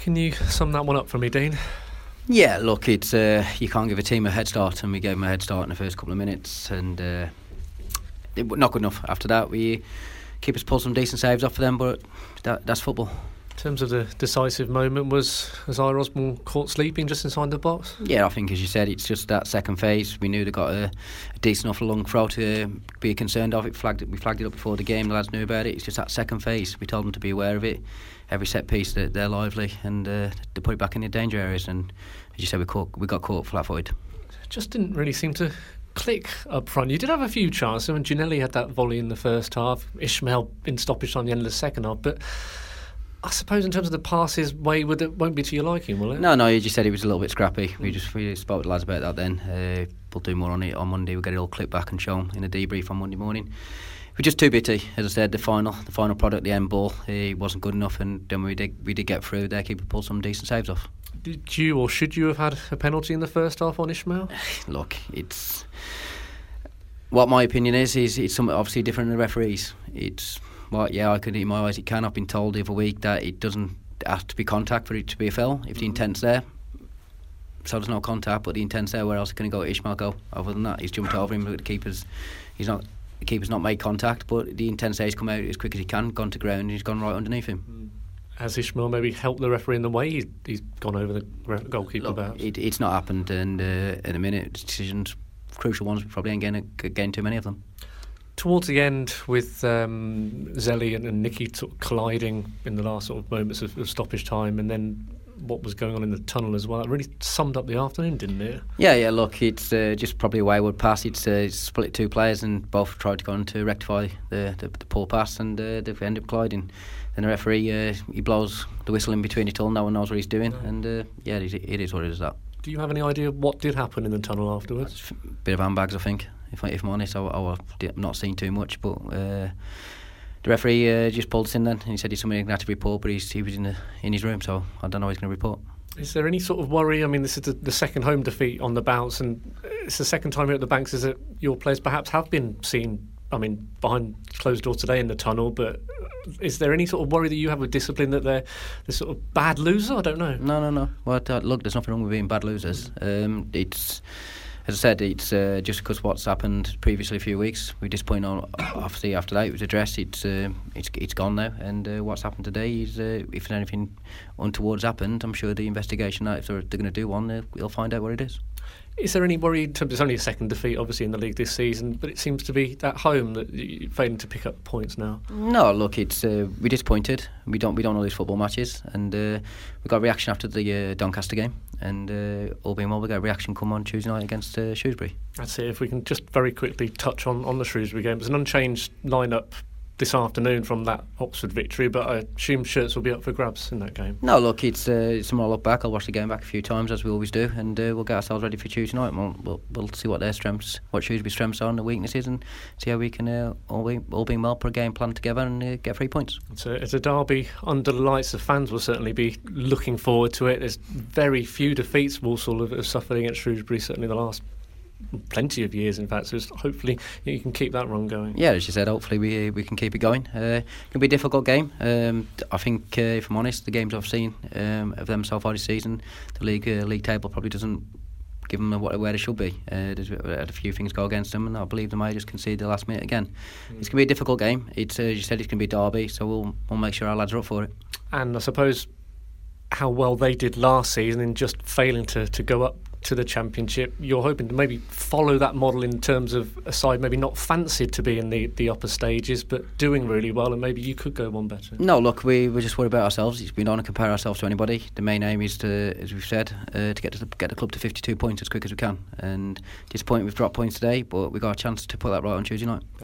Can you sum that one up for me, Dean? Yeah, look, it's you can't give a team a head start, and we gave them a head start in the first couple of minutes, and not good enough. After that, keepers pulled some decent saves off for them, but that's football. In terms of the decisive moment, was Isaiah Osborne caught sleeping just inside the box? Yeah, I think, as you said, it's just that second phase. We knew they got a decent enough long throw to be concerned of it. We flagged it up before the game. The lads knew about it. It's just that second phase. We told them to be aware of it. Every set piece, they're lively, and they put it back in the danger areas. And as you said, we got caught flat-footed. Just didn't really seem to click up front. You did have a few chances. I mean, Ginnelly had that volley in the first half. Ishmael in stoppage time at the end of the second half, but I suppose in terms of the passes, Wayward, it won't be to your liking, will it? No, you just said it was a little bit scrappy. We spoke with the lads about that then. We'll do more on it on Monday. We'll get it all clipped back and shown in a debrief on Monday morning. We're just too bitty, as I said. The final product, the end ball, it wasn't good enough, and then we did get through. Their keeper pulled some decent saves off. Did you or should you have had a penalty in the first half on Ishmael? Look, it's what my opinion is it's something obviously different than the referees. It's I could, in my eyes, it can. I've been told the other week that it doesn't have to be contact for it to be a foul if the intent's there. So there's no contact, but the intent's there. Where else can he go? Ishmael go? Other than that, he's jumped over him. But the keeper's not made contact, but the intent's there. He's come out as quick as he can, gone to ground, and he's gone right underneath him. Has Ishmael maybe helped the referee in the way he's gone over the goalkeeper? Look, it's not happened, and in a minute, decisions, crucial ones, we probably ain't getting too many of them. Towards the end, with Zelly and Nicky colliding in the last sort of moments of stoppage time, and then what was going on in the tunnel as well, it really summed up the afternoon, didn't it? Yeah. Look, it's just probably a wayward pass. It's split two players, and both tried to go on to rectify the poor pass, and they've ended up colliding. Then the referee he blows the whistle in between it all. No one knows what he's doing, and it is what it is. That. Do you have any idea what did happen in the tunnel afterwards? A bit of handbags, I think. If I'm honest, I've not seen too much, but the referee just pulled us in then, and he said he's something he had to report, but he was in his room, so I don't know what he's going to report. Is there any sort of worry? I mean, this is the second home defeat on the bounce, and it's the second time here at the Banks. Is that your players perhaps have been seen, I mean, behind closed doors today in the tunnel, but is there any sort of worry that you have with discipline that they're sort of bad loser? I don't know. No. Well, look, there's nothing wrong with being bad losers. It's, as I said, it's just because what's happened previously a few weeks. We're disappointed on. Obviously, after that, it was addressed. It's gone now, and what's happened today is if anything untoward's happened, I'm sure the investigation, if they're going to do one, we'll find out what it is. Is there any worry in terms? It's only a second defeat, obviously, in the league this season, but it seems to be at home that you're failing to pick up points now. No, look, it's we're disappointed. We don't know these football matches, and we got a reaction after the Doncaster game, and all being well, we got a reaction come on Tuesday night against Shrewsbury. That's it. If we can just very quickly touch on the Shrewsbury game, it's an unchanged lineup this afternoon from that Oxford victory, but I assume shirts will be up for grabs in that game. No, look, it's something I'll look back. I'll watch the game back a few times, as we always do, and we'll get ourselves ready for Tuesday night. We'll see what their strengths, what Shrewsbury's strengths are and the weaknesses, and see how we can all being well put a game plan together and get 3 points. It's a derby under the lights. The fans will certainly be looking forward to it. There's very few defeats Walsall have suffered against Shrewsbury, certainly the last plenty of years, in fact, so hopefully you can keep that run going. Yeah, as you said, hopefully we can keep it going. It can be a difficult game. I think, if I'm honest, the games I've seen of them so far this season, the league table probably doesn't give them where they should be. There's had a few things go against them, and I believe they may just concede the last minute again. It's going to be a difficult game. It's as you said, it's going to be a derby, so we'll make sure our lads are up for it. And I suppose how well they did last season in just failing to go up to the Championship, you're hoping to maybe follow that model in terms of a side maybe not fancied to be in the upper stages, but doing really well, and maybe you could go one better. No, look, we're just worried about ourselves. We don't want to compare ourselves to anybody. The main aim is to, as we've said, to get the club to 52 points as quick as we can. And disappointed we've dropped points today, but we got a chance to put that right on Tuesday night.